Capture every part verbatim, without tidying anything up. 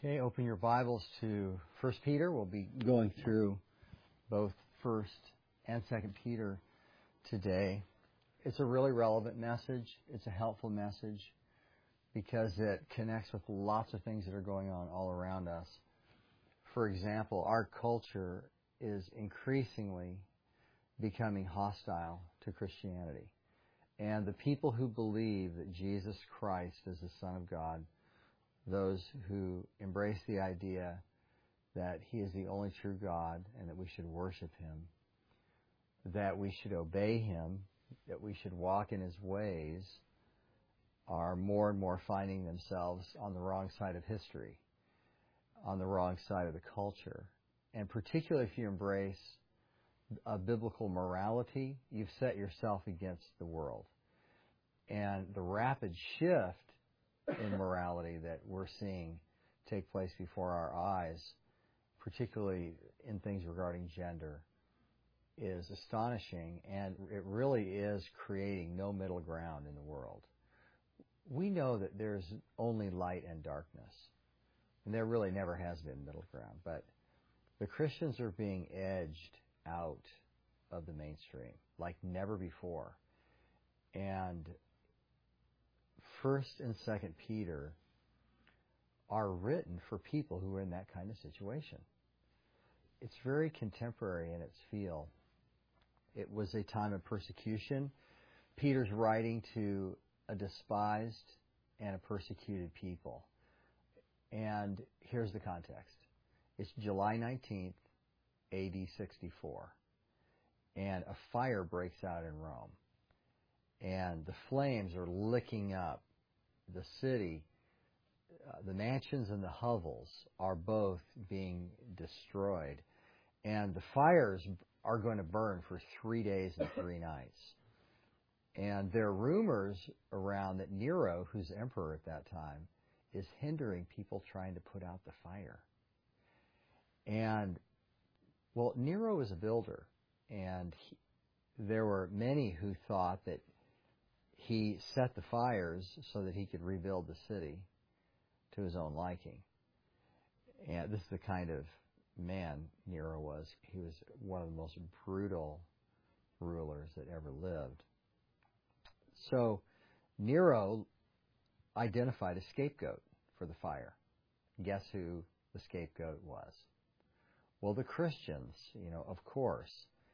Okay, open your Bibles to First Peter. We'll be going through both First and Second Peter today. It's a really relevant message. It's a helpful message because it connects with lots of things that are going on all around us. For example, our culture is increasingly becoming hostile to Christianity. And the people who believe that Jesus Christ is the Son of God, those who embrace the idea that He is the only true God and that we should worship Him, that we should obey Him, that we should walk in His ways, are more and more finding themselves on the wrong side of history, on the wrong side of the culture. And particularly if you embrace a biblical morality, you've set yourself against the world. And the rapid shift in morality that we're seeing take place before our eyes, particularly in things regarding gender, is astonishing, and it really is creating no middle ground in the world. We know that there's only light and darkness, and there really never has been middle ground, but the Christians are being edged out of the mainstream like never before. And First and Second Peter are written for people who are in that kind of situation. It's very contemporary in its feel. It was a time of persecution. Peter's writing to a despised and a persecuted people. And here's the context. It's July nineteenth, A D sixty-four. And a fire breaks out in Rome. And the flames are licking up the city. Uh, the mansions and the hovels are both being destroyed. And the fires are going to burn for three days and three nights. And there are rumors around that Nero, who's emperor at that time, is hindering people trying to put out the fire. And, well, Nero was a builder. And he, there were many who thought that he set the fires so that he could rebuild the city to his own liking. And this is the kind of man Nero was. He was one of the most brutal rulers that ever lived. So Nero identified a scapegoat for the fire. Guess who the scapegoat was? Well, the Christians, you know, of course.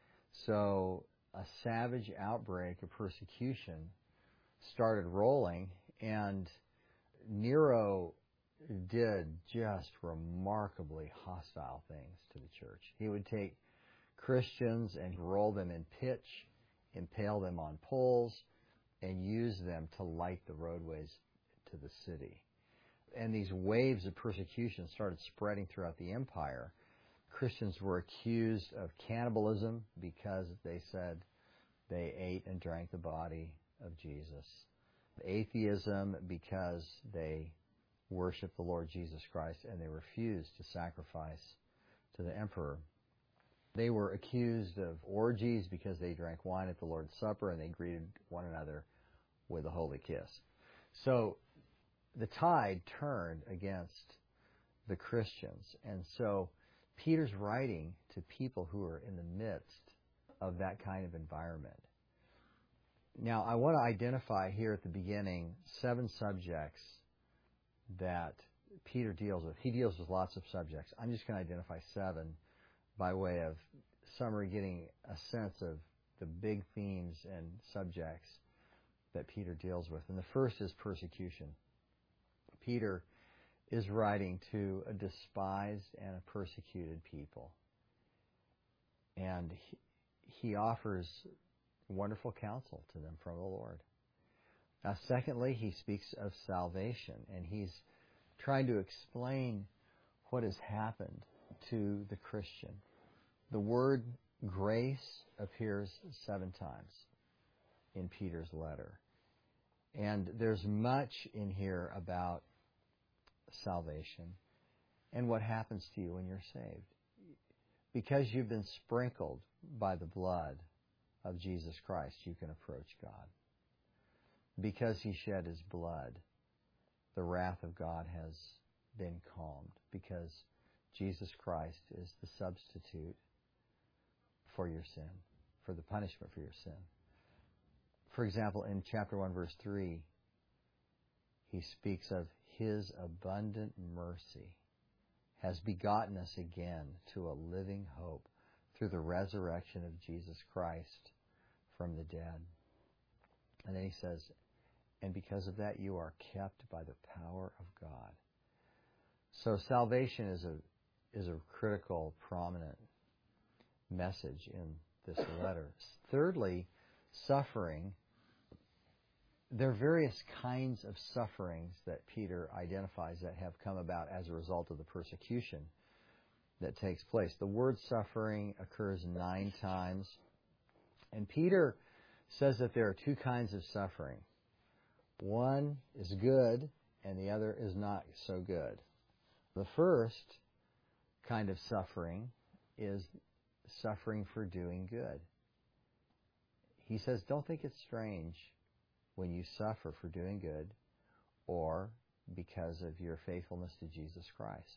So a savage outbreak of persecution started rolling, and Nero did just remarkably hostile things to the church. He would take Christians and roll them in pitch, impale them on poles, and use them to light the roadways to the city. And these waves of persecution started spreading throughout the empire. Christians were accused of cannibalism because they said they ate and drank the body of Jesus. Atheism because they worshiped the Lord Jesus Christ and they refused to sacrifice to the emperor. They were accused of orgies because they drank wine at the Lord's Supper and they greeted one another with a holy kiss. So the tide turned against the Christians. And so Peter's writing to people who are in the midst of that kind of environment. Now, I want to identify here at the beginning seven subjects that Peter deals with. He deals with lots of subjects. I'm just going to identify seven by way of summary, getting a sense of the big themes and subjects that Peter deals with. And the first is persecution. Peter is writing to a despised and a persecuted people. And he, he offers wonderful counsel to them from the Lord. Now, secondly, he speaks of salvation, and he's trying to explain what has happened to the Christian. The word grace appears seven times in Peter's letter. And there's much in here about salvation and what happens to you when you're saved. Because you've been sprinkled by the blood of Jesus Christ, you can approach God. Because He shed His blood, the wrath of God has been calmed because Jesus Christ is the substitute for your sin, for the punishment for your sin. For example, in chapter one, verse three, he speaks of His abundant mercy has begotten us again to a living hope through the resurrection of Jesus Christ from the dead. And then he says, and because of that you are kept by the power of God. So salvation is a is a critical, prominent message in this letter. Thirdly, suffering. There are various kinds of sufferings that Peter identifies that have come about as a result of the persecution that takes place. The word suffering occurs nine times. And Peter says that there are two kinds of suffering. One is good, and the other is not so good. The first kind of suffering is suffering for doing good. He says, don't think it's strange when you suffer for doing good or because of your faithfulness to Jesus Christ.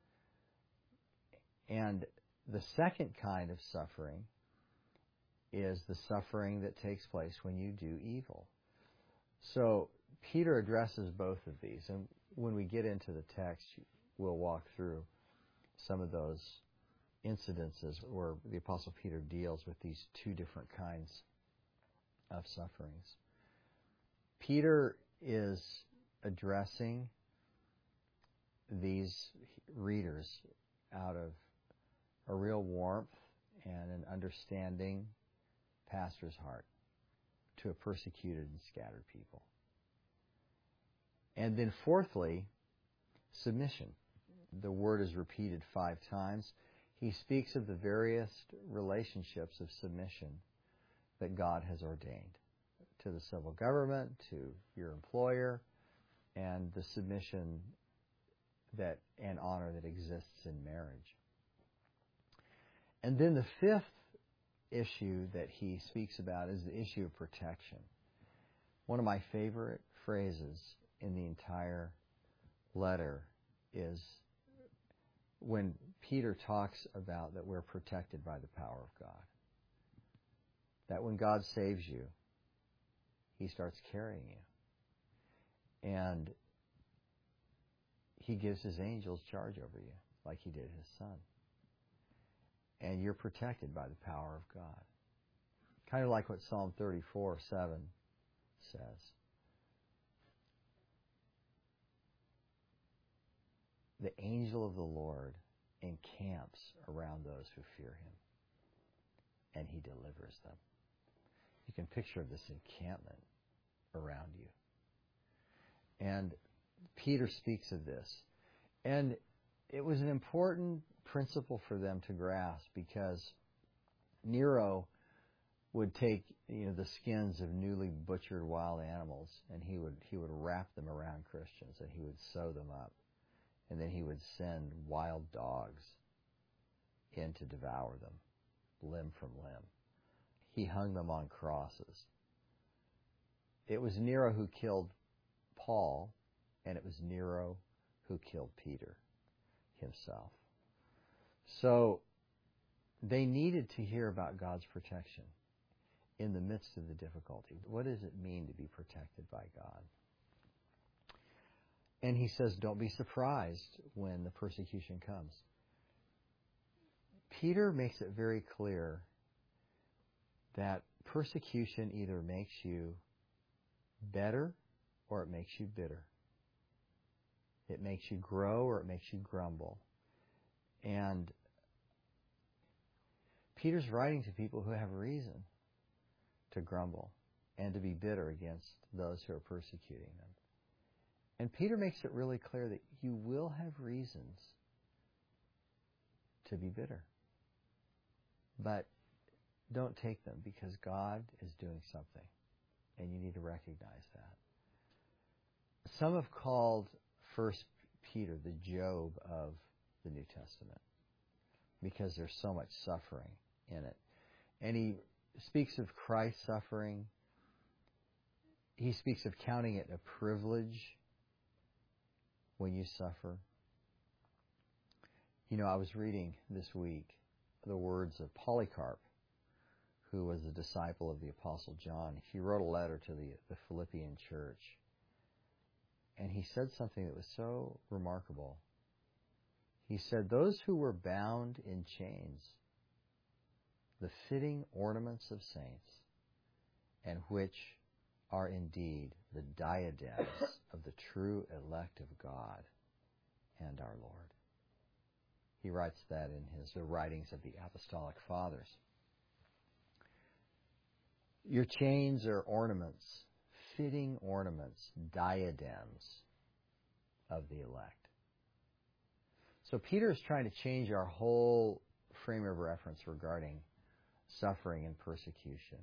And the second kind of suffering is the suffering that takes place when you do evil. So Peter addresses both of these, and when we get into the text, we'll walk through some of those incidences where the Apostle Peter deals with these two different kinds of sufferings. Peter is addressing these readers out of a real warmth and an understanding pastor's heart to a persecuted and scattered people. And then fourthly, submission. The word is repeated five times. He speaks of the various relationships of submission that God has ordained to the civil government, to your employer, and the submission that and honor that exists in marriage. And then the fifth issue that he speaks about is the issue of protection. One of my favorite phrases in the entire letter is when Peter talks about that we're protected by the power of God. That when God saves you, He starts carrying you. And He gives His angels charge over you, like He did His Son. And you're protected by the power of God. Kind of like what Psalm thirty-four seven says. The angel of the Lord encamps around those who fear Him, and He delivers them. You can picture this encampment around you. And Peter speaks of this. And it was an important principle for them to grasp because Nero would take, you know, the skins of newly butchered wild animals and he would he would wrap them around Christians and he would sew them up. And then he would send wild dogs in to devour them, limb from limb. He hung them on crosses. It was Nero who killed Paul, and it was Nero who killed Peter himself. So they needed to hear about God's protection in the midst of the difficulty. What does it mean to be protected by God? And he says, don't be surprised when the persecution comes. Peter makes it very clear that persecution either makes you better or it makes you bitter. It makes you grow or it makes you grumble. And Peter's writing to people who have reason to grumble and to be bitter against those who are persecuting them. And Peter makes it really clear that you will have reasons to be bitter. But don't take them because God is doing something. And you need to recognize that. Some have called First Peter the Job of the New Testament because there's so much suffering in it. And he speaks of Christ's suffering. He speaks of counting it a privilege when you suffer. You know, I was reading this week the words of Polycarp, who was a disciple of the Apostle John. He wrote a letter to the, the Philippian church, and he said something that was so remarkable. He said, "Those who were bound in chains, the fitting ornaments of saints, and which are indeed the diadems of the true elect of God and our Lord." He writes that in his the writings of the Apostolic Fathers. Your chains are ornaments, fitting ornaments, diadems of the elect. So Peter is trying to change our whole frame of reference regarding suffering and persecution.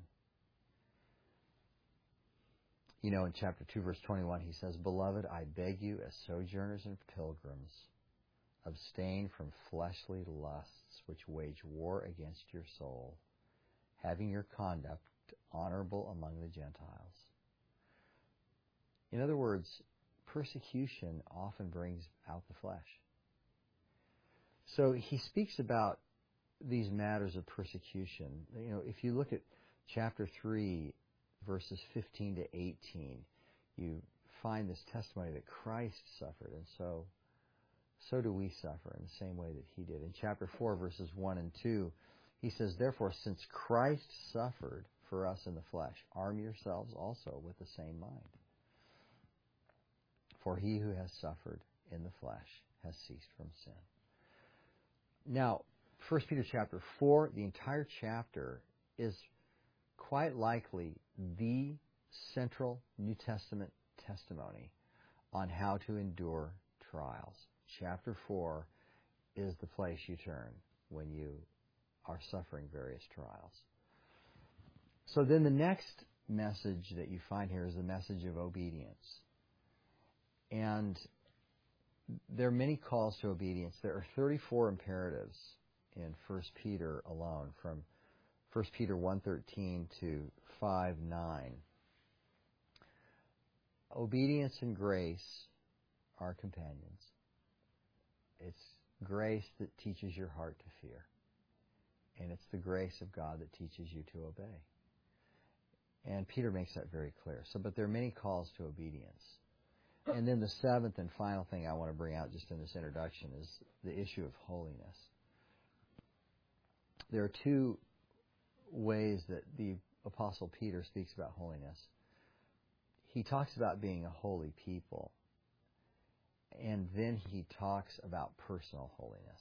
You know, in chapter two, verse twenty-one, he says, "Beloved, I beg you, as sojourners and pilgrims, abstain from fleshly lusts which wage war against your soul, having your conduct honorable among the Gentiles." In other words, persecution often brings out the flesh. So he speaks about these matters of persecution. You know, if you look at chapter three, verses fifteen to eighteen, you find this testimony that Christ suffered, and so so do we suffer in the same way that he did. In chapter four, verses one and two, he says, "Therefore, since Christ suffered for us in the flesh, arm yourselves also with the same mind. For he who has suffered in the flesh has ceased from sin." Now, First Peter chapter four, the entire chapter is quite likely the central New Testament testimony on how to endure trials. Chapter four is the place you turn when you are suffering various trials. So then the next message that you find here is the message of obedience. And there are many calls to obedience. There are thirty-four imperatives in First Peter alone, from First Peter one thirteen to five nine. Obedience and grace are companions. It's grace that teaches your heart to fear. And it's the grace of God that teaches you to obey. And Peter makes that very clear. So, but there are many calls to obedience. And then the seventh and final thing I want to bring out just in this introduction is the issue of holiness. There are two ways that the Apostle Peter speaks about holiness. He talks about being a holy people, and then he talks about personal holiness.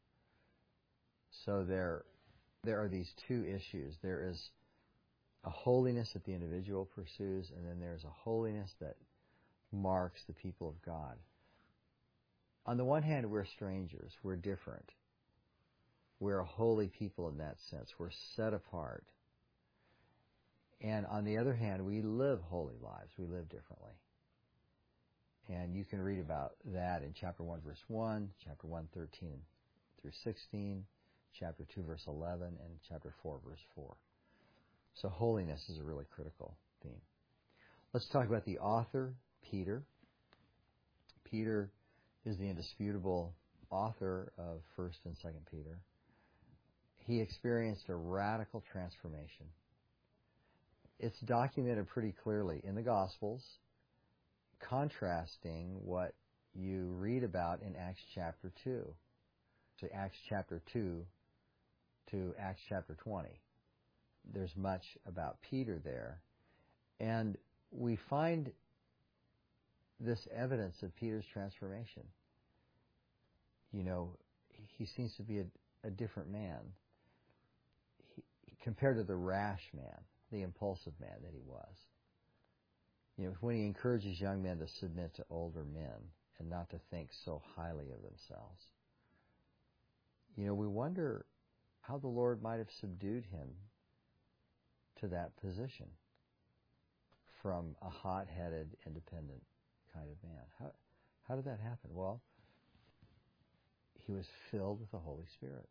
So there, there are these two issues. There is a holiness that the individual pursues, and then there's a holiness that marks the people of God. On the one hand, we're strangers. We're different. We're a holy people in that sense. We're set apart. And on the other hand, we live holy lives. We live differently. And you can read about that in chapter one, verse one, chapter one, thirteen through sixteen, chapter two, verse eleven, and chapter four, verse four. So holiness is a really critical theme. Let's talk about the author, Peter. Peter is the indisputable author of First and Second Peter. He experienced a radical transformation. It's documented pretty clearly in the Gospels, contrasting what you read about in Acts chapter two. So Acts chapter two to Acts chapter twenty. There's much about Peter there. And we find this evidence of Peter's transformation. You know, he seems to be a, a different man he, compared to the rash man, the impulsive man that he was. You know, when he encourages young men to submit to older men and not to think so highly of themselves. You know, we wonder how the Lord might have subdued him to that position from a hot-headed, independent kind of man. How, how did that happen? Well, he was filled with the Holy Spirit.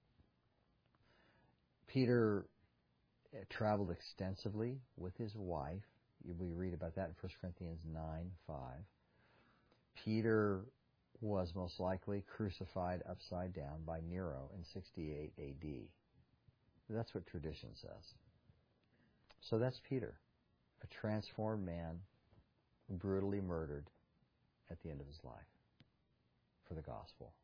Peter traveled extensively with his wife. We read about that in First Corinthians nine five. Peter was most likely crucified upside down by Nero in sixty-eight A D. That's what tradition says. So that's Peter, a transformed man, brutally murdered at the end of his life for the gospel.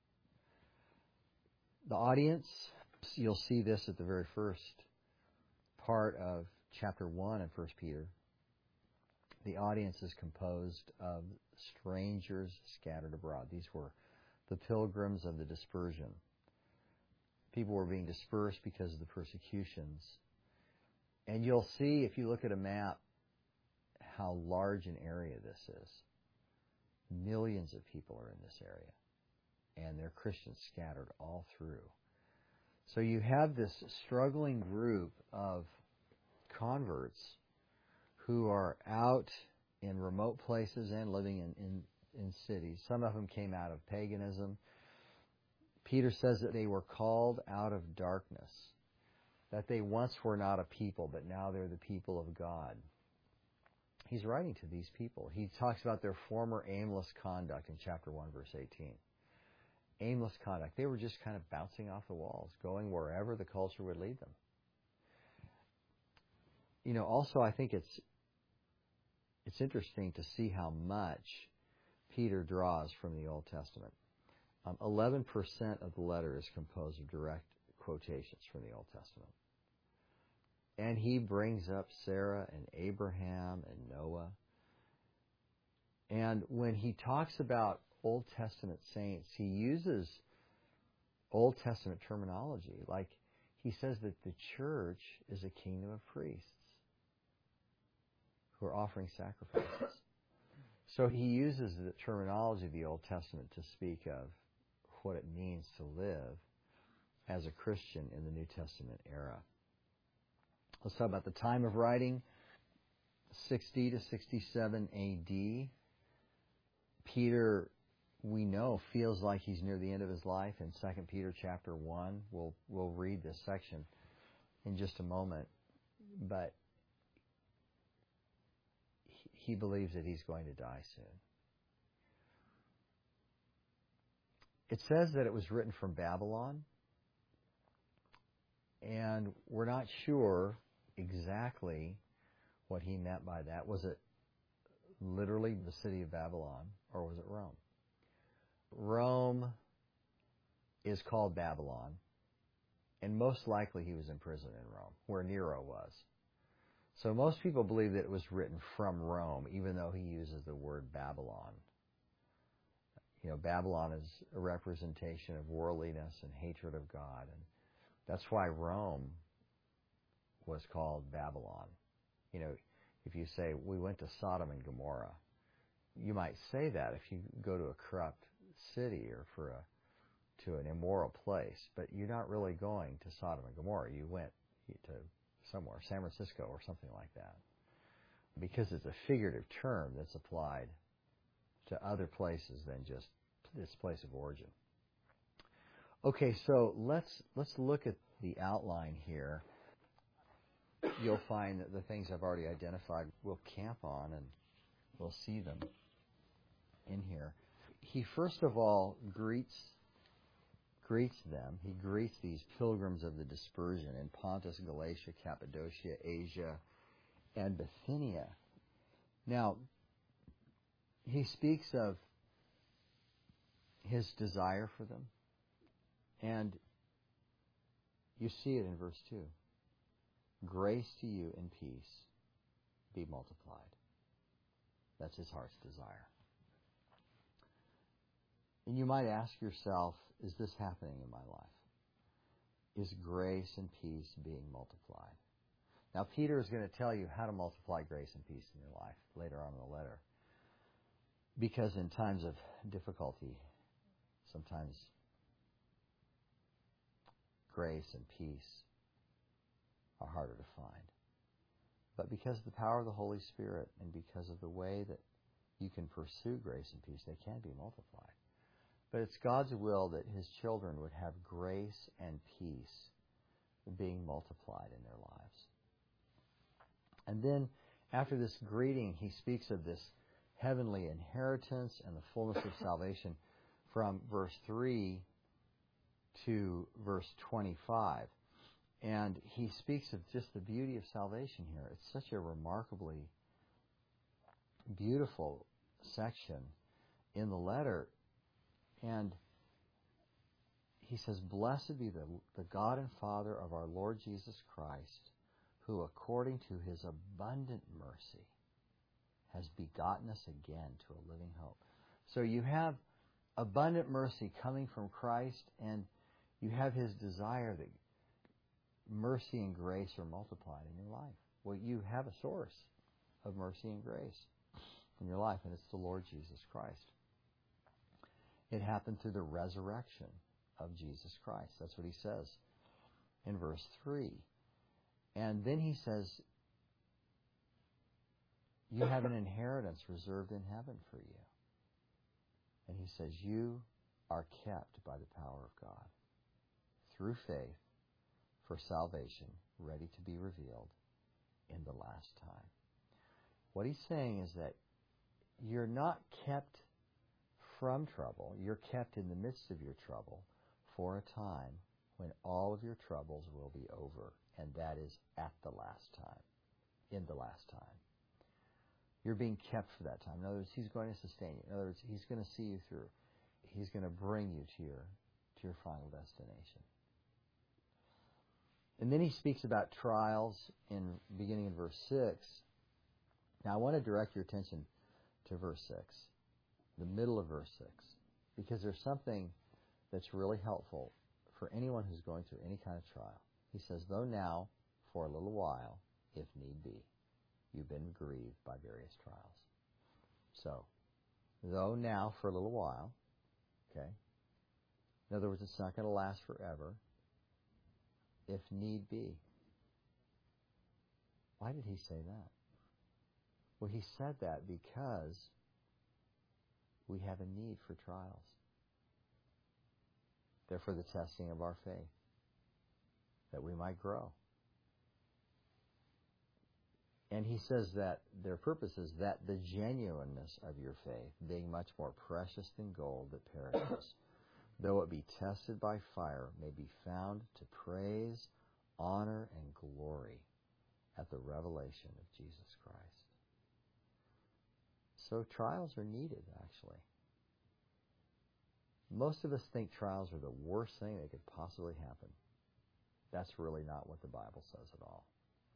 The audience, you'll see this at the very first part of chapter one in First Peter. The audience is composed of strangers scattered abroad. These were the pilgrims of the dispersion. People were being dispersed because of the persecutions. And you'll see, if you look at a map, how large an area this is. Millions of people are in this area. And they're Christians scattered all through. So you have this struggling group of converts who are out in remote places and living in, in, in cities. Some of them came out of paganism. Peter says that they were called out of darkness, that they once were not a people, but now they're the people of God. He's writing to these people. He talks about their former aimless conduct in chapter one, verse eighteen. Aimless conduct. They were just kind of bouncing off the walls, going wherever the culture would lead them. You know, also I think it's it's interesting to see how much Peter draws from the Old Testament. Um, eleven percent of the letter is composed of direct quotations from the Old Testament. And he brings up Sarah and Abraham and Noah. And when he talks about Old Testament saints, he uses Old Testament terminology. Like he says that the church is a kingdom of priests who are offering sacrifices. So he uses the terminology of the Old Testament to speak of what it means to live as a Christian in the New Testament era. Let's talk about the time of writing, sixty to sixty-seven A D. Peter, we know, feels like he's near the end of his life in Second Peter chapter one. We'll, we'll read this section in just a moment. But he, he believes that he's going to die soon. It says that it was written from Babylon, and we're not sure exactly what he meant by that. Was it literally the city of Babylon, or was it Rome? Rome is called Babylon, and most likely he was in prison in Rome, where Nero was. So most people believe that it was written from Rome, even though he uses the word Babylon. You know, Babylon is a representation of worldliness and hatred of God, and that's why Rome was called Babylon. You know, if you say, we went to Sodom and Gomorrah, you might say that if you go to a corrupt city or for a to an immoral place, but you're not really going to Sodom and Gomorrah. You went to somewhere, San Francisco or something like that, because it's a figurative term that's applied to other places than just this place of origin. Okay, so let's let's look at the outline here. You'll find that the things I've already identified we'll camp on, and we'll see them in here. He first of all greets greets them. He greets these pilgrims of the dispersion in Pontus, Galatia, Cappadocia, Asia, and Bithynia. Now, he speaks of his desire for them, and you see it in verse two. Grace to you and peace be multiplied. That's his heart's desire. And you might ask yourself, is this happening in my life? Is grace and peace being multiplied? Now, Peter is going to tell you how to multiply grace and peace in your life later on in the letter. Because in times of difficulty, sometimes grace and peace are harder to find. But because of the power of the Holy Spirit and because of the way that you can pursue grace and peace, they can be multiplied. But it's God's will that his children would have grace and peace being multiplied in their lives. And then after this greeting, he speaks of this heavenly inheritance and the fullness of salvation. from verse three to verse twenty-five. And he speaks of just the beauty of salvation here. It's such a remarkably beautiful section in the letter. And he says, "Blessed be the, the God and Father of our Lord Jesus Christ, who according to his abundant mercy has begotten us again to a living hope." So you have abundant mercy coming from Christ, and you have his desire that mercy and grace are multiplied in your life. Well, you have a source of mercy and grace in your life, and it's the Lord Jesus Christ. It happened through the resurrection of Jesus Christ. That's what he says in verse three. And then he says, you have an inheritance reserved in heaven for you. And he says, you are kept by the power of God through faith for salvation, ready to be revealed in the last time. What he's saying is that you're not kept from trouble. You're kept in the midst of your trouble for a time when all of your troubles will be over, and that is at the last time, in the last time. You're being kept for that time. In other words, he's going to sustain you. In other words, he's going to see you through. He's going to bring you to your, to your final destination. And then he speaks about trials in beginning in verse six. Now I want to direct your attention to verse six, the middle of verse six, because there's something that's really helpful for anyone who's going through any kind of trial. He says, though now, for a little while, if need be, you've been grieved by various trials. So, though now, for a little while, okay? In other words, it's not going to last forever. If need be. Why did he say that? Well, he said that because we have a need for trials. They're for the testing of our faith, that we might grow. And he says that their purpose is that the genuineness of your faith, being much more precious than gold that perishes, though it be tested by fire, may be found to praise, honor, and glory at the revelation of Jesus Christ. So trials are needed, actually. Most of us think trials are the worst thing that could possibly happen. That's really not what the Bible says at all.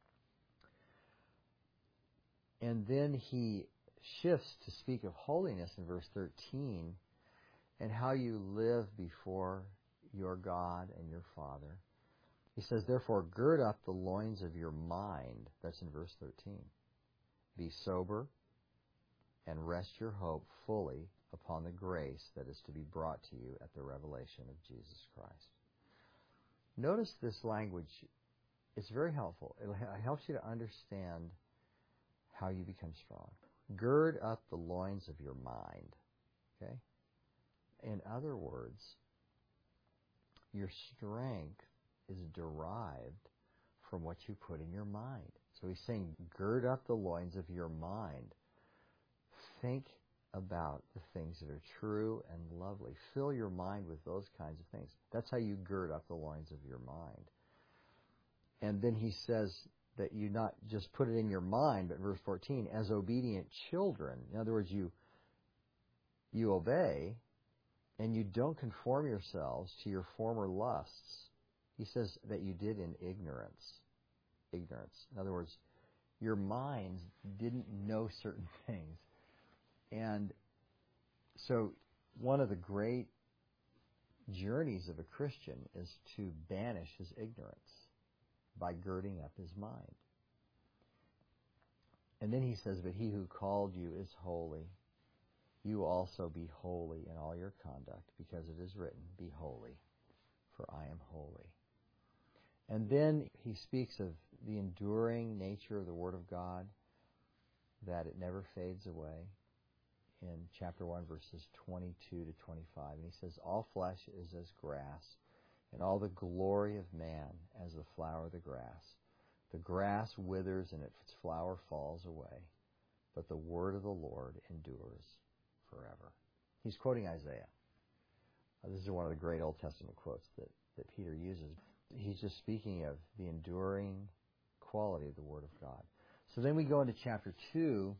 And then he shifts to speak of holiness in verse thirteen, and how you live before your God and your Father. He says, therefore, gird up the loins of your mind. That's in verse thirteen. Be sober and rest your hope fully upon the grace that is to be brought to you at the revelation of Jesus Christ. Notice this language. It's very helpful. It helps you to understand how you become strong. Gird up the loins of your mind. Okay? In other words, your strength is derived from what you put in your mind. So he's saying, gird up the loins of your mind. Think about the things that are true and lovely. Fill your mind with those kinds of things. That's how you gird up the loins of your mind. And then he says that you not just put it in your mind, but verse fourteen, as obedient children. In other words, you you obey, and you don't conform yourselves to your former lusts. He says that you did in ignorance. Ignorance. In other words, your minds didn't know certain things. And so one of the great journeys of a Christian is to banish his ignorance by girding up his mind. And then he says, but he who called you is holy. You also be holy in all your conduct, because it is written, be holy, for I am holy. And then he speaks of the enduring nature of the Word of God, that it never fades away, in chapter one, verses twenty-two to twenty-five. And he says, all flesh is as grass, and all the glory of man as the flower of the grass. The grass withers and its flower falls away, but the word of the Lord endures forever. He's quoting Isaiah. Uh, this is one of the great Old Testament quotes that, that Peter uses. He's just speaking of the enduring quality of the Word of God. So then we go into chapter two,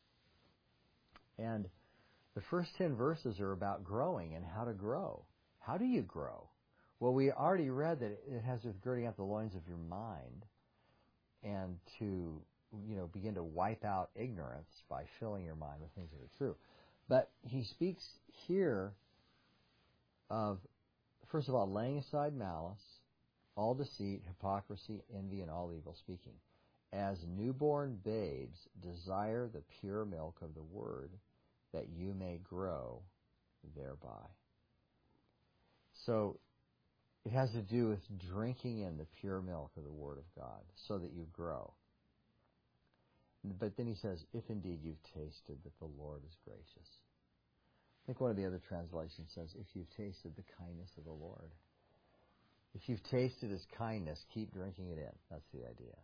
and the first ten verses are about growing and how to grow. How do you grow? Well, we already read that it has with girding up the loins of your mind and to, you know, begin to wipe out ignorance by filling your mind with things that are true. But he speaks here of, first of all, laying aside malice, all deceit, hypocrisy, envy, and all evil speaking. As newborn babes, desire the pure milk of the Word, that you may grow thereby. So it has to do with drinking in the pure milk of the Word of God so that you grow. But then he says, if indeed you've tasted that the Lord is gracious. I think one of the other translations says, if you've tasted the kindness of the Lord. If you've tasted His kindness, keep drinking it in. That's the idea.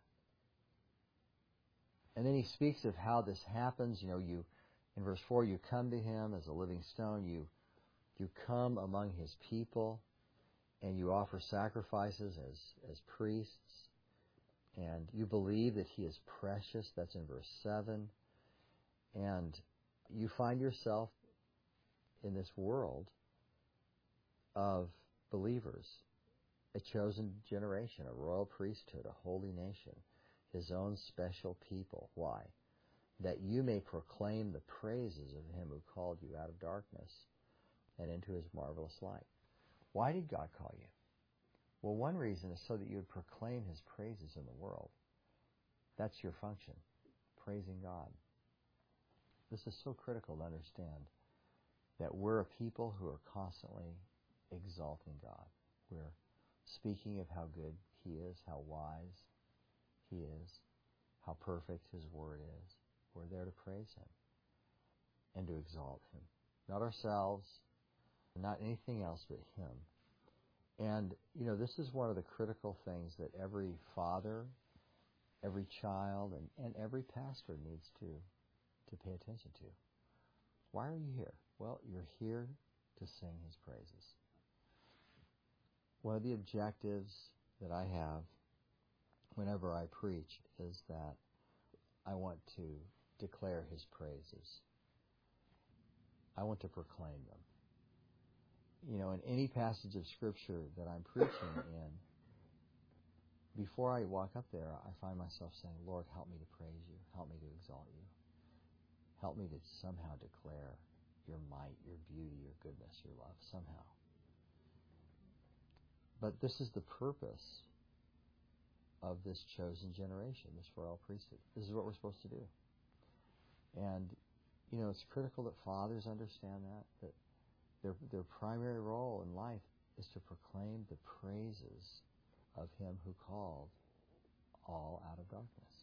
And then he speaks of how this happens. You know, you in verse four, you come to Him as a living stone. You you come among His people, and you offer sacrifices as as priests. And you believe that He is precious. That's in verse seven. And you find yourself in this world of believers, a chosen generation, a royal priesthood, a holy nation, His own special people. Why? That you may proclaim the praises of Him who called you out of darkness and into His marvelous light. Why did God call you? Well, one reason is so that you would proclaim His praises in the world. That's your function, praising God. This is so critical to understand that we're a people who are constantly exalting God. We're speaking of how good He is, how wise He is, how perfect His Word is. We're there to praise Him and to exalt Him. Not ourselves, not anything else but Him. And, you know, this is one of the critical things that every father, every child, and, and every pastor needs to, to pay attention to. Why are you here? Well, you're here to sing His praises. One of the objectives that I have whenever I preach is that I want to declare His praises. I want to proclaim them. You know, in any passage of Scripture that I'm preaching in, before I walk up there, I find myself saying, Lord, help me to praise You. Help me to exalt You. Help me to somehow declare Your might, Your beauty, Your goodness, Your love, somehow. But this is the purpose of this chosen generation, this royal priesthood. This is what we're supposed to do. And, you know, it's critical that fathers understand that, that their, their primary role in life is to proclaim the praises of Him who called all out of darkness.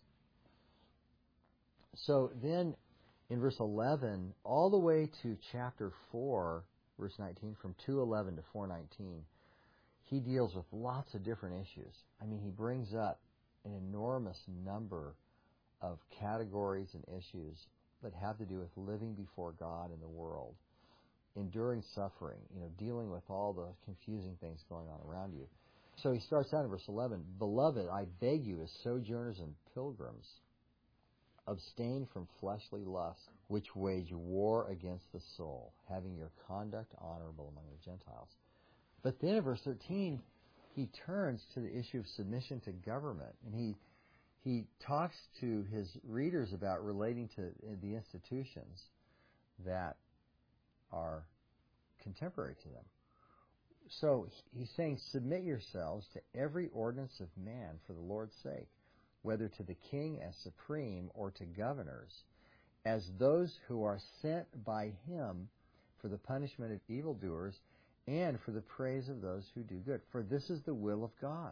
So then, in verse eleven, all the way to chapter four, verse nineteen, from two eleven to four nineteen, he deals with lots of different issues. I mean, he brings up an enormous number of categories and issues that have to do with living before God in the world, enduring suffering, you know, dealing with all the confusing things going on around you. So he starts out in verse eleven, Beloved, I beg you as sojourners and pilgrims, abstain from fleshly lusts, which wage war against the soul, having your conduct honorable among the Gentiles. But then in verse thirteen, he turns to the issue of submission to government, and he he talks to his readers about relating to the institutions that are contemporary to them. So he's saying, submit yourselves to every ordinance of man for the Lord's sake, whether to the king as supreme or to governors, as those who are sent by him for the punishment of evildoers and for the praise of those who do good. For this is the will of God.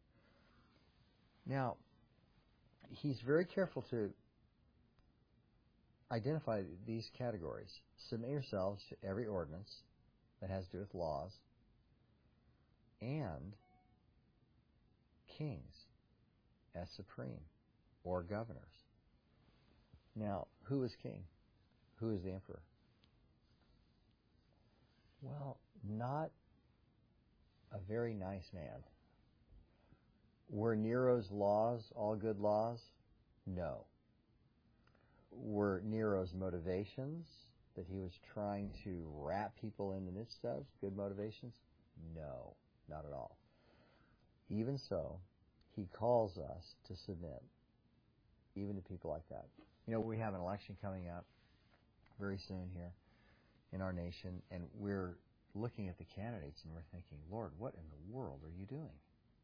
Now, he's very careful to identify these categories. Submit yourselves to every ordinance that has to do with laws, and kings as supreme or governors. Now, who is king? Who is the emperor? Well, not a very nice man. Were Nero's laws all good laws? No. Were Nero's motivations that he was trying to wrap people in the midst of good motivations? No, not at all. Even so, he calls us to submit, even to people like that. You know, we have an election coming up very soon here in our nation, and we're looking at the candidates and we're thinking, Lord, what in the world are you doing?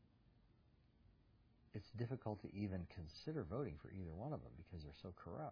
It's difficult to even consider voting for either one of them because they're so corrupt.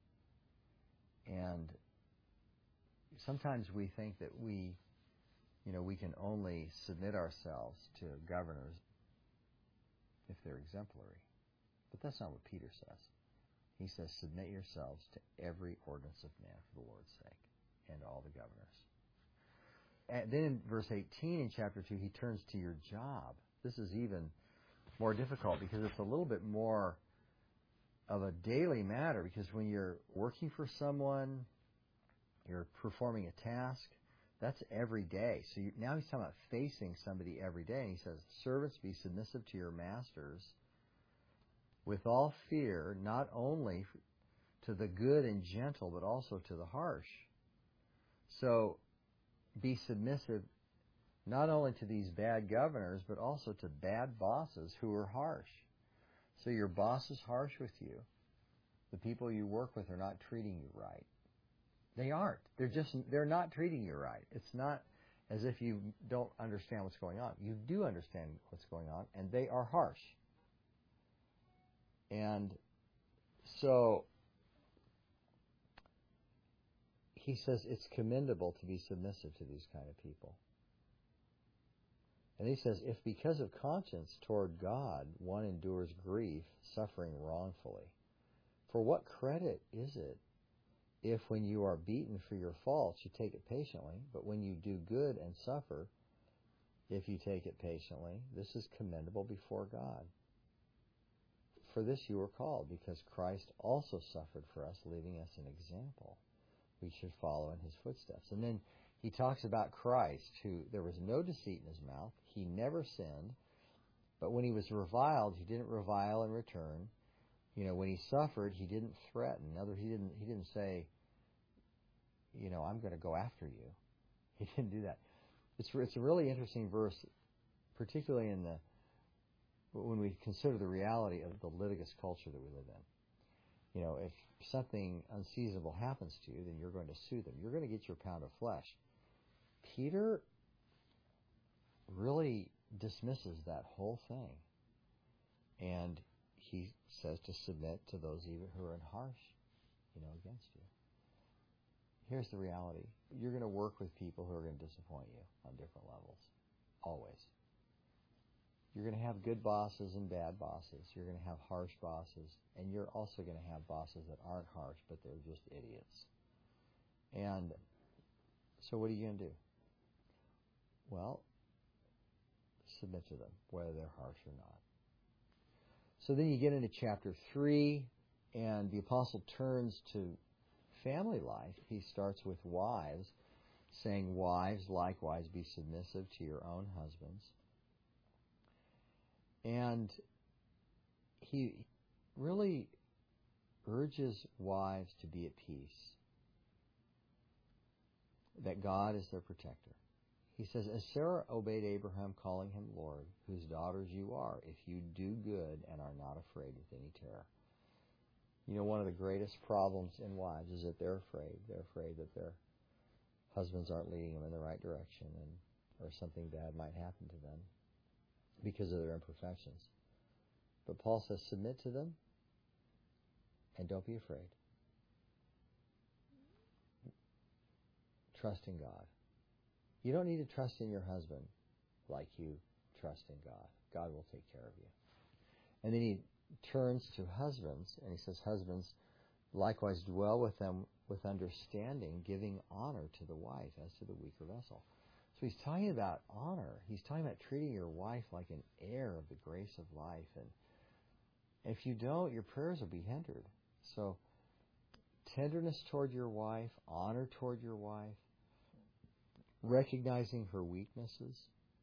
And sometimes we think that we, you know, we can only submit ourselves to governors if they're exemplary. But that's not what Peter says. He says, submit yourselves to every ordinance of man for the Lord's sake, and all the governors. And then in verse eighteen in chapter two, he turns to your job. This is even more difficult because it's a little bit more of a daily matter, because when you're working for someone, you're performing a task, that's every day. So you, now he's talking about facing somebody every day. And he says, servants, be submissive to your masters with all fear, not only to the good and gentle, but also to the harsh. So be submissive not only to these bad governors, but also to bad bosses who are harsh. So your boss is harsh with you. The people you work with are not treating you right. They aren't. They're just, they're not treating you right. It's not as if you don't understand what's going on. You do understand what's going on, and they are harsh. And so he says it's commendable to be submissive to these kind of people. And he says, if because of conscience toward God one endures grief, suffering wrongfully, for what credit is it if when you are beaten for your faults you take it patiently, but when you do good and suffer, if you take it patiently, this is commendable before God. For this you were called, because Christ also suffered for us, leaving us an example we should follow in his footsteps. And then he talks about Christ, who there was no deceit in his mouth. He never sinned. But when he was reviled, he didn't revile in return. You know, when he suffered, he didn't threaten. In other words, he didn't, he didn't say, you know, I'm going to go after you. He didn't do that. It's, it's a really interesting verse, particularly in the when we consider the reality of the litigious culture that we live in. You know, if something unseasonable happens to you, then you're going to sue them. You're going to get your pound of flesh. Peter really dismisses that whole thing. And he says to submit to those even who are in harsh, you know, against you. Here's the reality. You're going to work with people who are going to disappoint you on different levels. Always. You're going to have good bosses and bad bosses. You're going to have harsh bosses. And you're also going to have bosses that aren't harsh, but they're just idiots. And so what are you going to do? Well, submit to them, whether they're harsh or not. So then you get into chapter three, and the apostle turns to family life. He starts with wives, saying, wives, likewise, be submissive to your own husbands. And he really urges wives to be at peace, that God is their protector. He says, as Sarah obeyed Abraham, calling him Lord, whose daughters you are, if you do good and are not afraid with any terror. You know, one of the greatest problems in wives is that they're afraid. They're afraid that their husbands aren't leading them in the right direction, and or something bad might happen to them because of their imperfections. But Paul says, submit to them and don't be afraid. Trust in God. You don't need to trust in your husband like you trust in God. God will take care of you. And then he turns to husbands, and he says, husbands, likewise dwell with them with understanding, giving honor to the wife as to the weaker vessel. So he's talking about honor. He's talking about treating your wife like an heir of the grace of life. And if you don't, your prayers will be hindered. So tenderness toward your wife, honor toward your wife, recognizing her weaknesses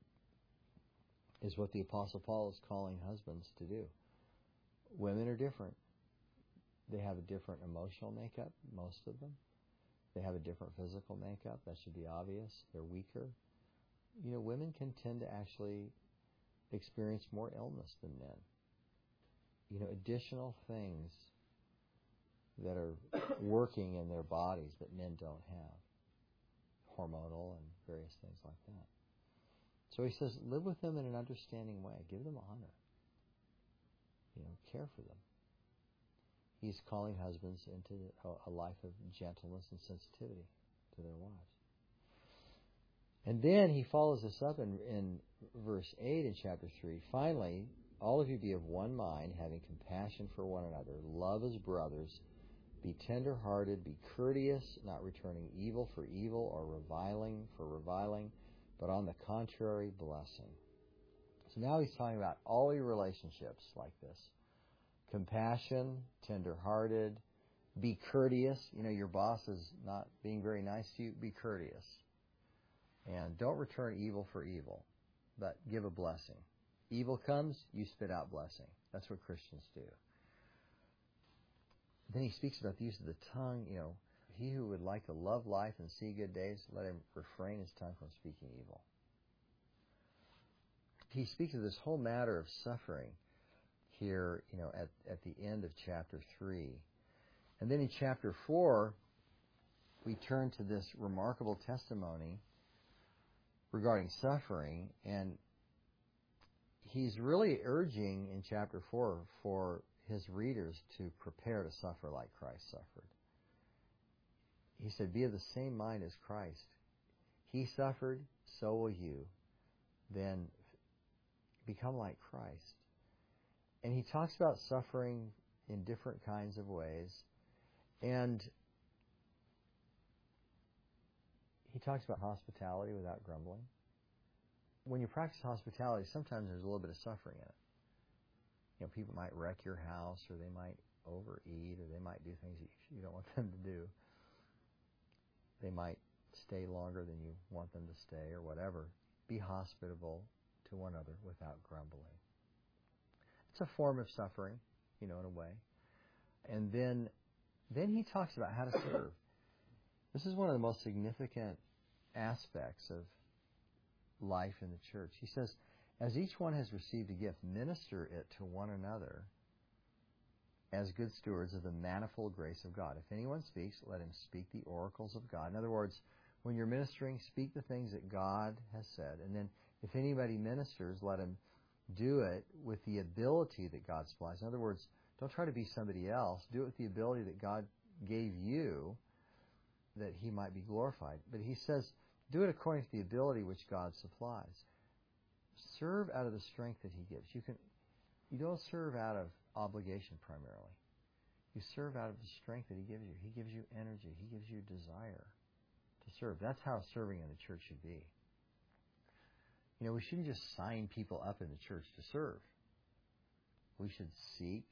is what the Apostle Paul is calling husbands to do. Women are different. They have a different emotional makeup, most of them. They have a different physical makeup. That should be obvious. They're weaker. You know, women can tend to actually experience more illness than men. You know, additional things that are working in their bodies that men don't have. Hormonal and various things like that. So he says, live with them in an understanding way. Give them honor. You know, care for them. He's calling husbands into a, a life of gentleness and sensitivity to their wives. And then he follows this up in, in verse eight in chapter three. Finally, all of you be of one mind, having compassion for one another. Love as brothers. Be tender-hearted. Be courteous, not returning evil for evil or reviling for reviling, but on the contrary, blessing. So now he's talking about all your relationships like this. Compassion, tender-hearted, be courteous. You know, your boss is not being very nice to you. Be courteous. And don't return evil for evil, but give a blessing. Evil comes, you spit out blessing. That's what Christians do. Then he speaks about the use of the tongue. You know, he who would like to love life and see good days, let him refrain his tongue from speaking evil. He speaks of this whole matter of suffering here, you know, at, at the end of chapter three. And then in chapter four, we turn to this remarkable testimony regarding suffering, and he's really urging in chapter four for his readers to prepare to suffer like Christ suffered. He said, be of the same mind as Christ. He suffered, so will you. Then become like Christ. And he talks about suffering in different kinds of ways. And he talks about hospitality without grumbling. When you practice hospitality, sometimes there's a little bit of suffering in it. You know, people might wreck your house, or they might overeat, or they might do things that you don't want them to do. They might stay longer than you want them to stay, or whatever. Be hospitable to one another without grumbling. It's a form of suffering, you know, in a way. And then, then he talks about how to serve. This is one of the most significant aspects of life in the church. He says, as each one has received a gift, minister it to one another as good stewards of the manifold grace of God. If anyone speaks, let him speak the oracles of God. In other words, when you're ministering, speak the things that God has said. And then if anybody ministers, let him do it with the ability that God supplies. In other words, don't try to be somebody else. Do it with the ability that God gave you, that he might be glorified. But he says, do it according to the ability which God supplies. Serve out of the strength that he gives. You can, you don't serve out of obligation primarily. You serve out of the strength that he gives you. He gives you energy. He gives you desire to serve. That's how serving in the church should be. You know, we shouldn't just sign people up in the church to serve. We should seek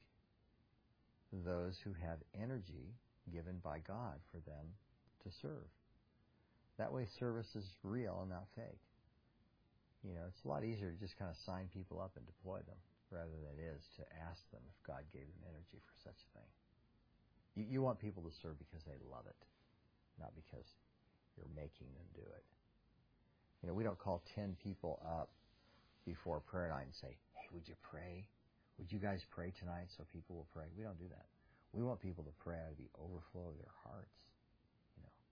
those who have energy given by God for them to serve. That way service is real and not fake. You know, it's a lot easier to just kind of sign people up and deploy them rather than it is to ask them if God gave them energy for such a thing. You, you want people to serve because they love it, not because you're making them do it. You know, we don't call ten people up before prayer night and say, hey, would you pray? Would you guys pray tonight so people will pray? We don't do that. We want people to pray out of the overflow of their hearts. You know.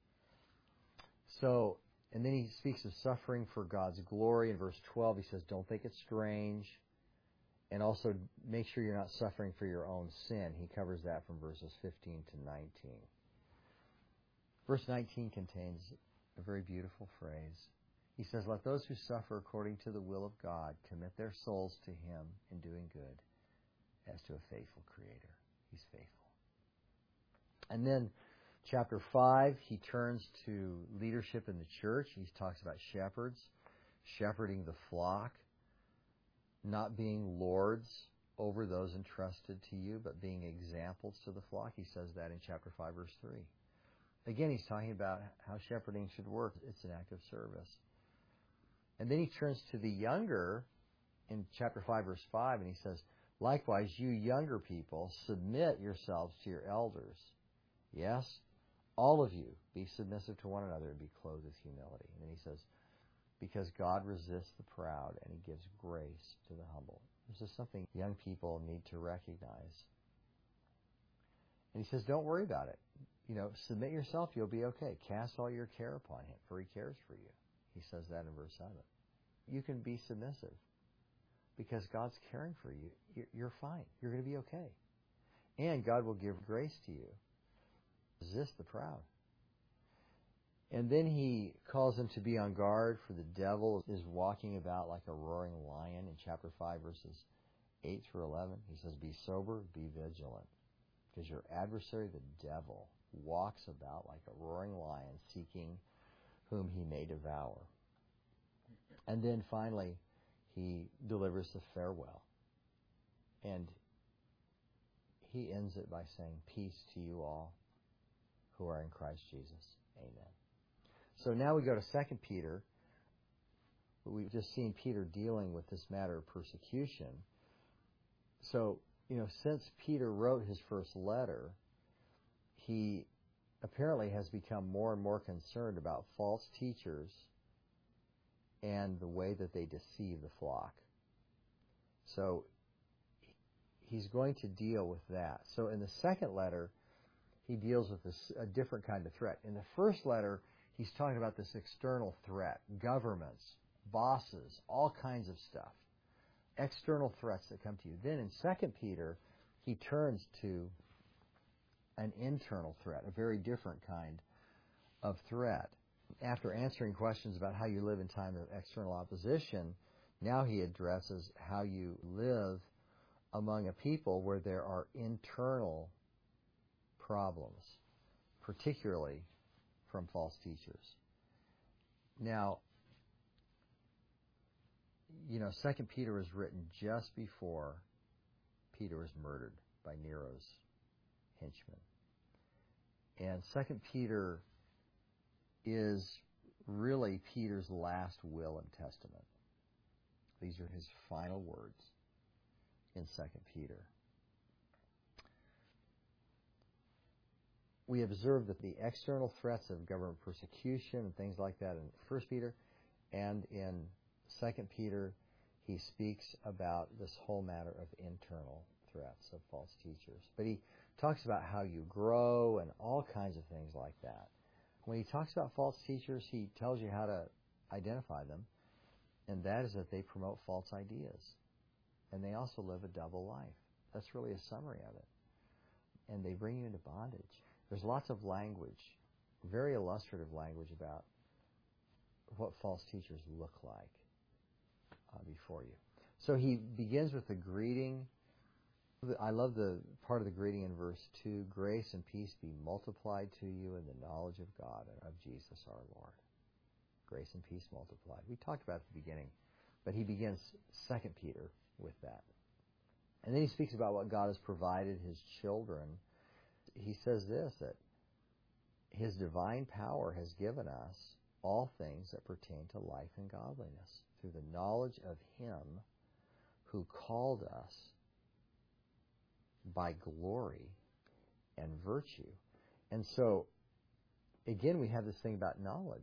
So, and then he speaks of suffering for God's glory. In verse twelve, he says, don't think it strange. And also, make sure you're not suffering for your own sin. He covers that from verses fifteen to nineteen. Verse nineteen contains a very beautiful phrase. He says, let those who suffer according to the will of God commit their souls to him in doing good as to a faithful Creator. He's faithful. And then chapter five, he turns to leadership in the church. He talks about shepherds, shepherding the flock, not being lords over those entrusted to you, but being examples to the flock. He says that in chapter five, verse three. Again, he's talking about how shepherding should work. It's an act of service. And then he turns to the younger in chapter five, verse five, and he says, likewise, you younger people, submit yourselves to your elders. Yes, all of you, be submissive to one another and be clothed with humility. And then he says, because God resists the proud and he gives grace to the humble. This is something young people need to recognize. And he says, don't worry about it. You know, submit yourself, you'll be okay. Cast all your care upon him, for he cares for you. He says that in verse seven. You can be submissive because God's caring for you. You're fine. You're going to be okay. And God will give grace to you. Resist the proud. And then he calls them to be on guard, for the devil is walking about like a roaring lion in chapter five, verses eight through eleven. He says, be sober, be vigilant, because your adversary, the devil, walks about like a roaring lion, seeking whom he may devour. And then finally, he delivers the farewell. And he ends it by saying, peace to you all who are in Christ Jesus. Amen. So now we go to Second Peter. We've just seen Peter dealing with this matter of persecution. So, you know, since Peter wrote his first letter, he apparently has become more and more concerned about false teachers and the way that they deceive the flock. So he's going to deal with that. So in the second letter, he deals with this, a different kind of threat. In the first letter, he's talking about this external threat, governments, bosses, all kinds of stuff, external threats that come to you. Then in Second Peter, he turns to an internal threat, a very different kind of threat. After answering questions about how you live in time of external opposition, now he addresses how you live among a people where there are internal problems, particularly from false teachers. Now, you know, Second Peter was written just before Peter was murdered by Nero's henchmen. And Second Peter is really Peter's last will and testament. These are his final words in Second Peter. We observe that the external threats of government persecution and things like that in First Peter, and in Second Peter, he speaks about this whole matter of internal threats of false teachers. But he talks about how you grow and all kinds of things like that. When he talks about false teachers, he tells you how to identify them, and that is that they promote false ideas. And they also live a double life. That's really a summary of it. And they bring you into bondage. There's lots of language, very illustrative language about what false teachers look like uh, before you. So he begins with the greeting. I love the part of the greeting in verse two. Grace and peace be multiplied to you in the knowledge of God and of Jesus our Lord. Grace and peace multiplied. We talked about it at the beginning, but he begins Second Peter with that. And then he speaks about what God has provided his children. He says this, that his divine power has given us all things that pertain to life and godliness through the knowledge of him who called us by glory and virtue. And so, again, we have this thing about knowledge.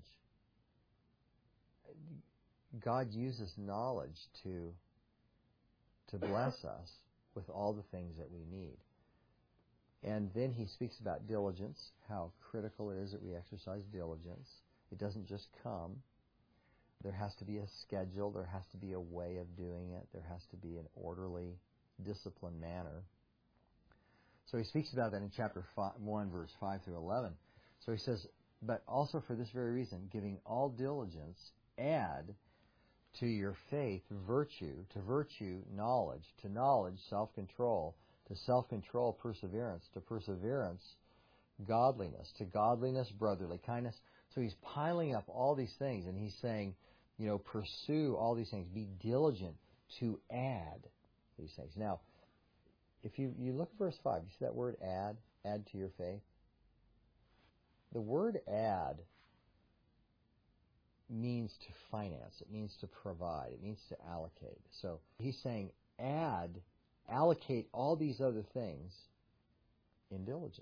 God uses knowledge to, to bless us with all the things that we need. And then he speaks about diligence, how critical it is that we exercise diligence. It doesn't just come. There has to be a schedule. There has to be a way of doing it. There has to be an orderly, disciplined manner. So he speaks about that in chapter five, one, verse five through eleven. So he says, but also for this very reason, giving all diligence, add to your faith virtue, to virtue knowledge, to knowledge self-control, to self-control perseverance, to perseverance godliness, to godliness brotherly kindness. So he's piling up all these things, and he's saying, you know, pursue all these things. Be diligent to add these things. Now, if you, you look at verse five, you see that word add, add to your faith? The word add means to finance. It means to provide. It means to allocate. So he's saying add, allocate all these other things in diligence.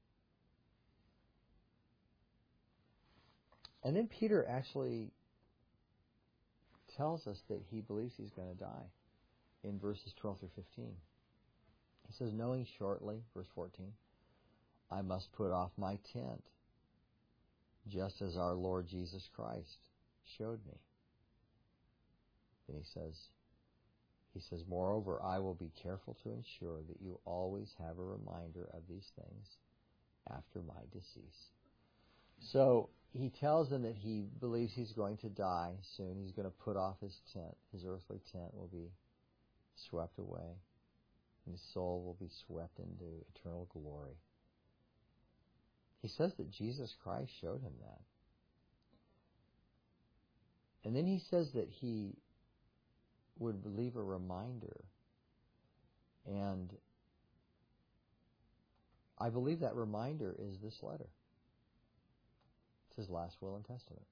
And then Peter actually tells us that he believes he's going to die in verses twelve through fifteen. He says, knowing shortly, verse fourteen, I must put off my tent, just as our Lord Jesus Christ showed me. Then he says, he says, moreover, I will be careful to ensure that you always have a reminder of these things after my decease. So he tells them that he believes he's going to die soon. He's going to put off his tent. His earthly tent will be swept away, and his soul will be swept into eternal glory. He says that Jesus Christ showed him that. And then he says that he would leave a reminder. And I believe that reminder is this letter. It's his last will and testament.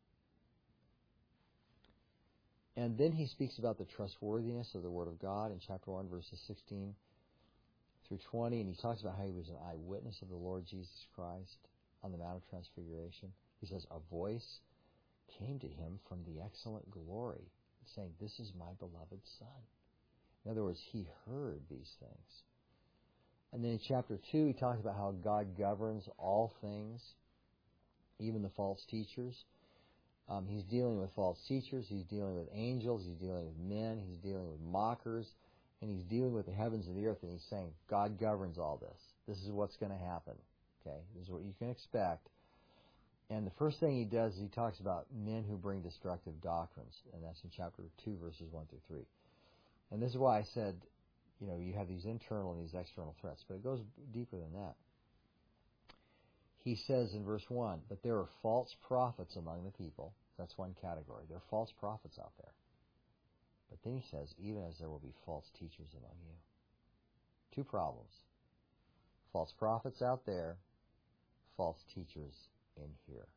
And then he speaks about the trustworthiness of the Word of God in chapter one, verses sixteen through twenty, and he talks about how he was an eyewitness of the Lord Jesus Christ on the Mount of Transfiguration. He says, a voice came to him from the excellent glory, saying, this is my beloved Son. In other words, he heard these things. And then in chapter two, he talks about how God governs all things, even the false teachers. Um, he's dealing with false teachers, he's dealing with angels, he's dealing with men, he's dealing with mockers, and he's dealing with the heavens and the earth, and he's saying, God governs all this. This is what's going to happen. Okay, this is what you can expect. And the first thing he does is he talks about men who bring destructive doctrines, and that's in chapter two, verses one through three. And this is why I said, you know, you have these internal and these external threats, but it goes deeper than that. He says in verse one, but there are false prophets among the people. That's one category. There are false prophets out there. But then he says, even as there will be false teachers among you. Two problems. False prophets out there, false teachers in here.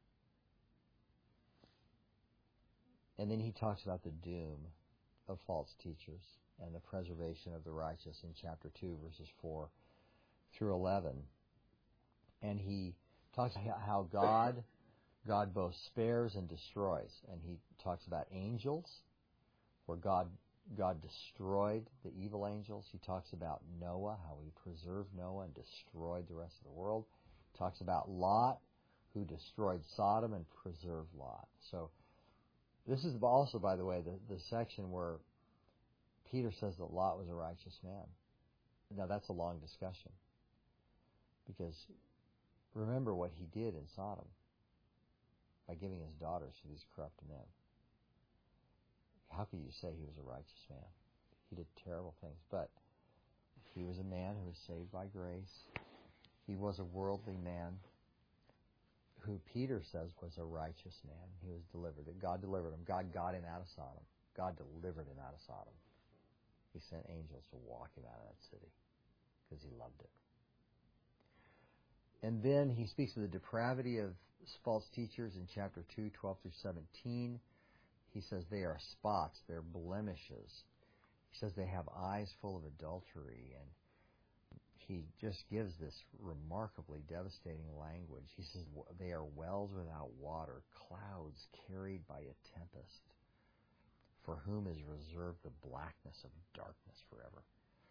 And then he talks about the doom of false teachers and the preservation of the righteous in chapter two, verses four through eleven. And he talks about how God, God both spares and destroys. And he talks about angels, where God, God destroyed the evil angels. He talks about Noah, how he preserved Noah and destroyed the rest of the world. He talks about Lot, who destroyed Sodom and preserved Lot. So this is also, by the way, the, the section where Peter says that Lot was a righteous man. Now that's a long discussion, because remember what he did in Sodom by giving his daughters to these corrupt men. How could you say he was a righteous man? He did terrible things, but he was a man who was saved by grace. He was a worldly man who Peter says was a righteous man. He was delivered. God delivered him. God got him out of Sodom. God delivered him out of Sodom. He sent angels to walk him out of that city because he loved it. And then he speaks of the depravity of false teachers in chapter two, twelve through seventeen. He says they are spots, they're blemishes. He says they have eyes full of adultery, and he just gives this remarkably devastating language. He says they are wells without water, clouds carried by a tempest, for whom is reserved the blackness of darkness forever.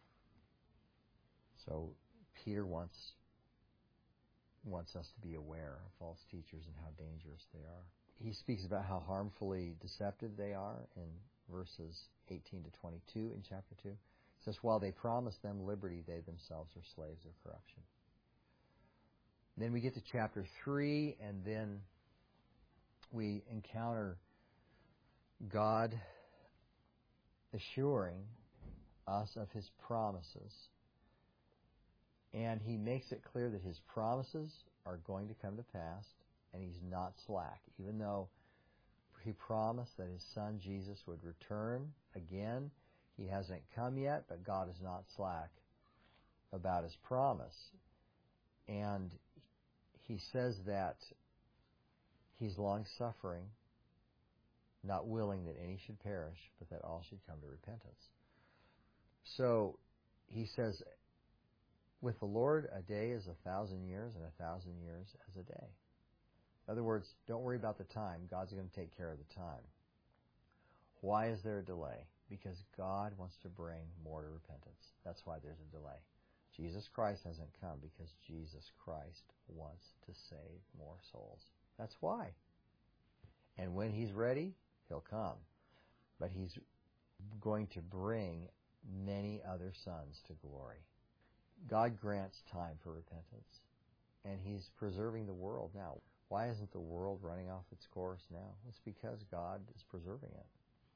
So Peter wants wants us to be aware of false teachers and how dangerous they are. He speaks about how harmfully deceptive they are in verses eighteen to twenty-two in chapter two. It says, while they promise them liberty, they themselves are slaves of corruption. Then we get to chapter three, and then we encounter God assuring us of his promises. And he makes it clear that his promises are going to come to pass, and he's not slack. Even though he promised that his son Jesus would return again, he hasn't come yet, but God is not slack about his promise. And he says that he's long-suffering, not willing that any should perish, but that all should come to repentance. So he says, with the Lord, a day is a thousand years, and a thousand years as a day. In other words, don't worry about the time. God's going to take care of the time. Why is there a delay? Because God wants to bring more to repentance. That's why there's a delay. Jesus Christ hasn't come because Jesus Christ wants to save more souls. That's why. And when He's ready, He'll come. But He's going to bring many other sons to glory. God grants time for repentance. And He's preserving the world now. Why isn't the world running off its course now? It's because God is preserving it.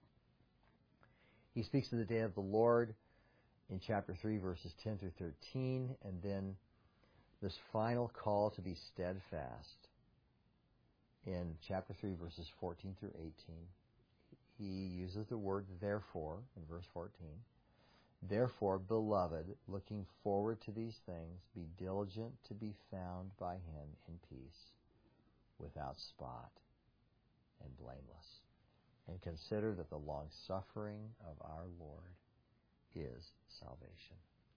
He speaks of the day of the Lord in chapter three, verses ten through thirteen, and then this final call to be steadfast in chapter three, verses fourteen through eighteen. He uses the word therefore in verse fourteen. Therefore, beloved, looking forward to these things, be diligent to be found by Him in peace, without spot and blameless. And consider that the long-suffering of our Lord is salvation.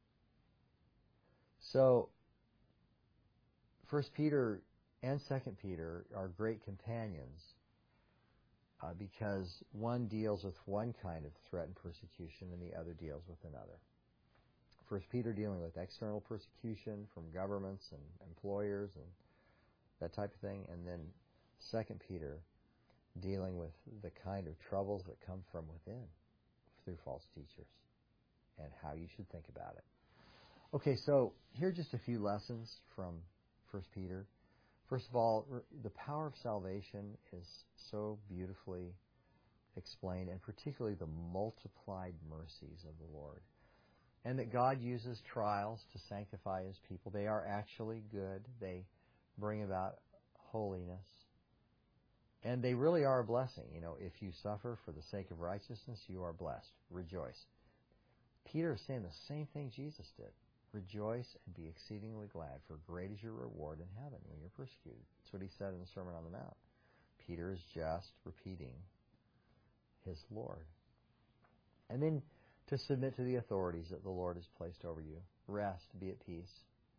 So, First Peter and Second Peter are great companions uh, because one deals with one kind of threat and persecution and the other deals with another. First Peter dealing with external persecution from governments and employers and that type of thing, and then Second Peter dealing with the kind of troubles that come from within through false teachers and how you should think about it. Okay, so here are just a few lessons from First Peter. First of all, the power of salvation is so beautifully explained, and particularly the multiplied mercies of the Lord. And that God uses trials to sanctify His people. They are actually good. They bring about holiness. And they really are a blessing. You know, if you suffer for the sake of righteousness, you are blessed. Rejoice. Peter is saying the same thing Jesus did. Rejoice and be exceedingly glad, for great is your reward in heaven when you're persecuted. That's what he said in the Sermon on the Mount. Peter is just repeating his Lord. And then to submit to the authorities that the Lord has placed over you. Rest, be at peace.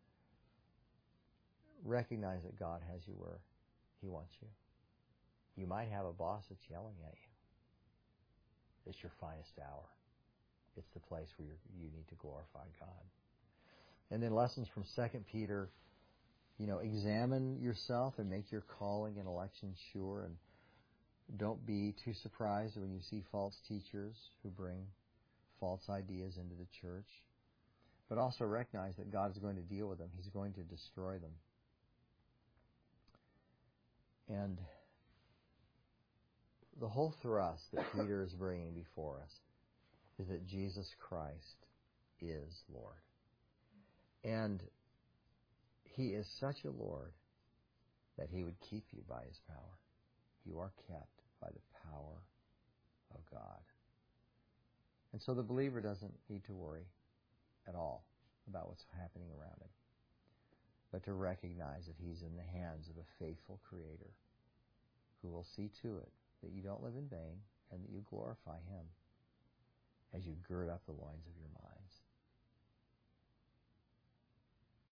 Recognize that God has you where He wants you. You might have a boss that's yelling at you. It's your finest hour. It's the place where you're, you need to glorify God. And then lessons from Second Peter, you know, examine yourself and make your calling and election sure. And don't be too surprised when you see false teachers who bring false ideas into the church. But also recognize that God is going to deal with them. He's going to destroy them. And the whole thrust that Peter is bringing before us is that Jesus Christ is Lord. And He is such a Lord that He would keep you by His power. You are kept by the power of God. And so the believer doesn't need to worry at all about what's happening around him, but to recognize that he's in the hands of a faithful Creator who will see to it that you don't live in vain and that you glorify Him as you gird up the loins of your mind.